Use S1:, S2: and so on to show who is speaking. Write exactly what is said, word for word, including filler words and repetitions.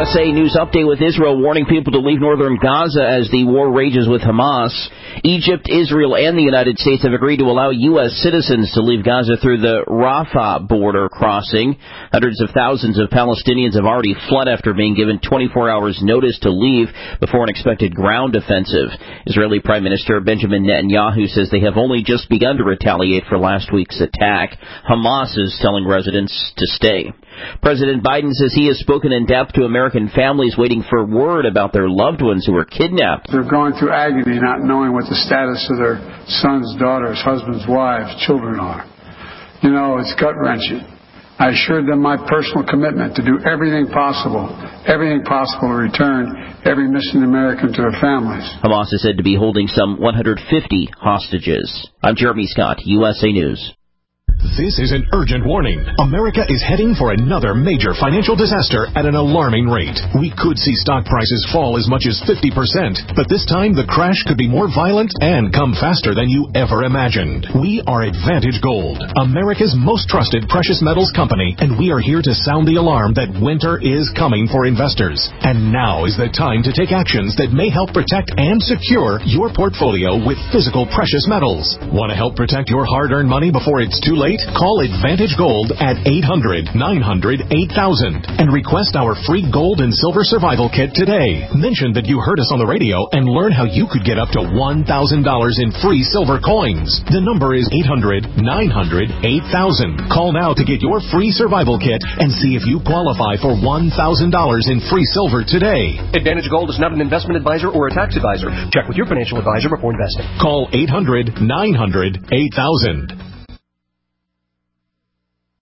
S1: S A News Update with Israel warning people to leave northern Gaza as the war rages with Hamas. Egypt, Israel, and the United States have agreed to allow U S citizens to leave Gaza through the Rafah border crossing. Hundreds of thousands of Palestinians have already fled after being given twenty-four hours notice to leave before an expected ground offensive. Israeli Prime Minister Benjamin Netanyahu says they have only just begun to retaliate for last week's attack. Hamas is telling residents to stay. President Biden says he has spoken in depth to American families waiting for word about their loved ones who were kidnapped.
S2: They're going through agony not knowing what the status of their sons, daughters, husbands, wives, children are. You know, it's gut-wrenching. I assured them my personal commitment to do everything possible, everything possible to return every missing American to their families.
S1: Hamas is said to be holding some one hundred fifty hostages. I'm Jeremy Scott, U S A News.
S3: This is an urgent warning. America is heading for another major financial disaster at an alarming rate. We could see stock prices fall as much as fifty percent, but this time the crash could be more violent and come faster than you ever imagined. We are Advantage Gold, America's most trusted precious metals company, and we are here to sound the alarm that winter is coming for investors. And now is the time to take actions that may help protect and secure your portfolio with physical precious metals. Want to help protect your hard-earned money before it's too late? Call Advantage Gold at eight hundred, nine hundred, eight thousand and request our free gold and silver survival kit today. Mention that you heard us on the radio and learn how you could get up to one thousand dollars in free silver coins. The number is eight hundred, nine hundred, eight thousand. Call now to get your free survival kit and see if you qualify for one thousand dollars in free silver today.
S4: Advantage Gold is not an investment advisor or a tax advisor. Check with your financial advisor before investing.
S3: Call eight hundred, nine hundred, eight thousand.